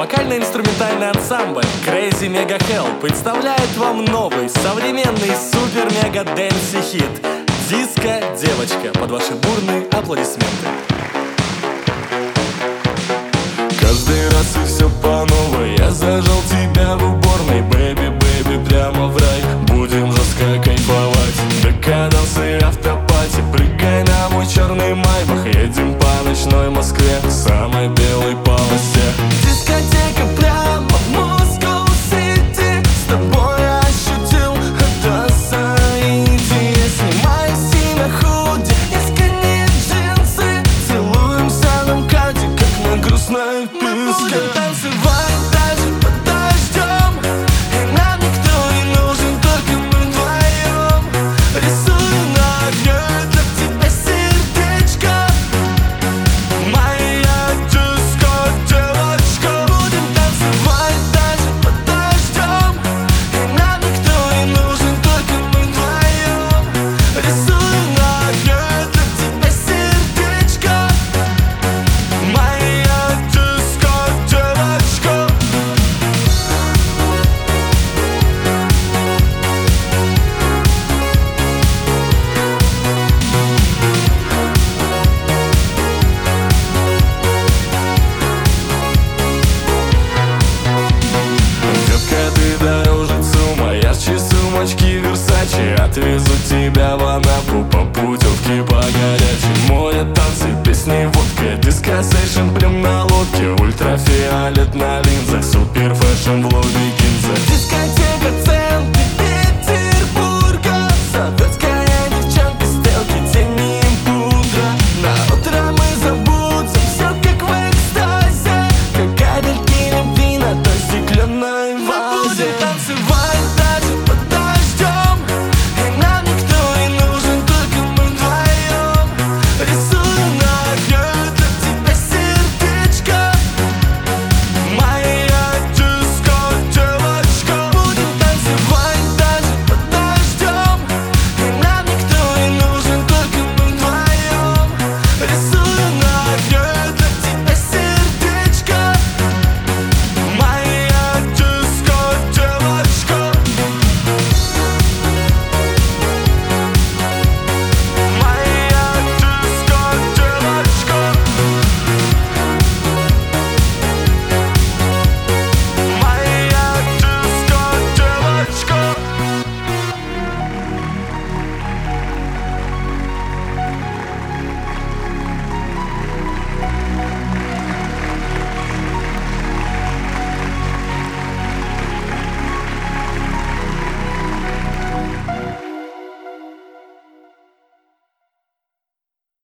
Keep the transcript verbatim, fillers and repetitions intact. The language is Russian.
Вокально-инструментальный ансамбль Crazy Mega Hell представляет вам новый, современный супер-мега-дэнси-хит «Диско-девочка» под ваши бурные аплодисменты. Каждый раз и все по новой. Я зажал тебя в уборной, бэби, бэби, прямо в рай. Будем жестко кайфовать, декадансы, автопати. Прыгай на мой черный майбах, едем по ночной Москве, самой белой полосе. Дискотека прямо в Москва-Сити, с тобой ощутил это соитие. Снимай себе худи и скини джинсы, целуемся на МКАДе, как на грустной песке. Мы будем танцевать даже под дождем, и нам никто не нужен, только мы вдвоем. Рисую на огне для тебя сердечко, моя диско-девочка. Будем танцевать даже под дождем, и нам никто не нужен, только мы вдвоем. Рисую на огне для тебя сердечко, моя диско-девочка. Детка, ты дороже ЦУМа, ярче сумочки Версачи. Отвезу тебя в Анапу по путевке по горячей. Море, танцы, песни, водка, диско-сейшн прям на лодке. Ультрафиолет на линзах, супер фэшн в лобби.